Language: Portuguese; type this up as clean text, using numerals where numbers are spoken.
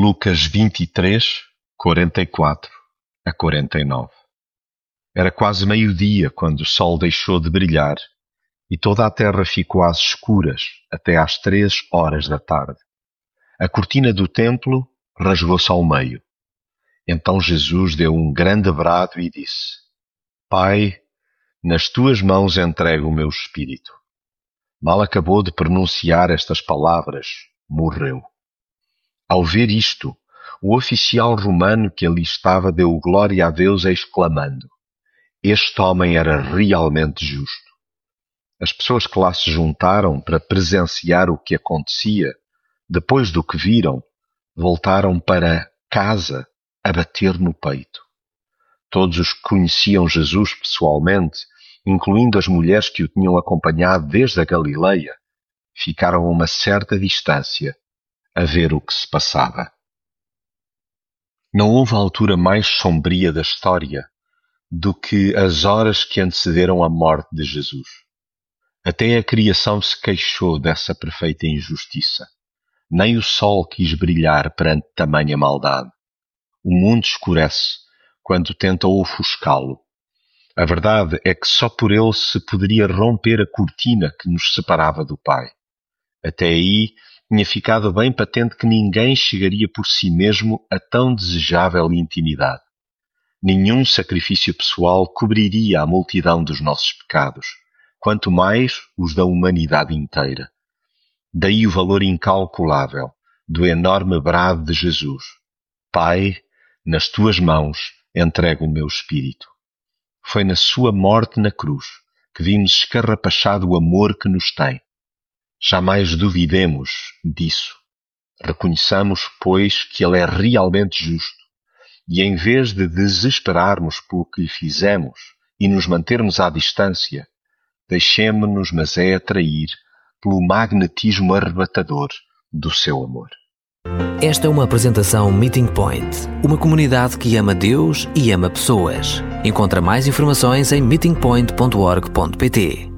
Lucas 23, 44 a 49. Era quase meio-dia quando o sol deixou de brilhar e toda a terra ficou às escuras até às 3 horas da tarde. A cortina do templo rasgou-se ao meio. Então Jesus deu um grande brado e disse: Pai, nas tuas mãos entrego o meu espírito. Mal acabou de pronunciar estas palavras, morreu. Ao ver isto, o oficial romano que ali estava deu glória a Deus exclamando: Este homem era realmente justo. As pessoas que lá se juntaram para presenciar o que acontecia, depois do que viram, voltaram para casa a bater no peito. Todos os que conheciam Jesus pessoalmente, incluindo as mulheres que o tinham acompanhado desde a Galileia, ficaram a uma certa distância a ver o que se passava. Não houve altura mais sombria da história do que as horas que antecederam a morte de Jesus. Até a criação se queixou dessa perfeita injustiça. Nem o sol quis brilhar perante tamanha maldade. O mundo escurece quando tenta ofuscá-lo. A verdade é que só por ele se poderia romper a cortina que nos separava do Pai. Até aí tinha ficado bem patente que ninguém chegaria por si mesmo a tão desejável intimidade. Nenhum sacrifício pessoal cobriria a multidão dos nossos pecados, quanto mais os da humanidade inteira. Daí o valor incalculável do enorme brado de Jesus: Pai, nas tuas mãos entrego o meu espírito. Foi na sua morte na cruz que vimos escarrapachado o amor que nos tem. Jamais duvidemos disso. Reconheçamos, pois, que Ele é realmente justo, e em vez de desesperarmos pelo que lhe fizemos e nos mantermos à distância, deixemo-nos, mas é atrair pelo magnetismo arrebatador do seu amor. Esta é uma apresentação Meeting Point, uma comunidade que ama Deus e ama pessoas. Encontra mais informações em meetingpoint.org.pt.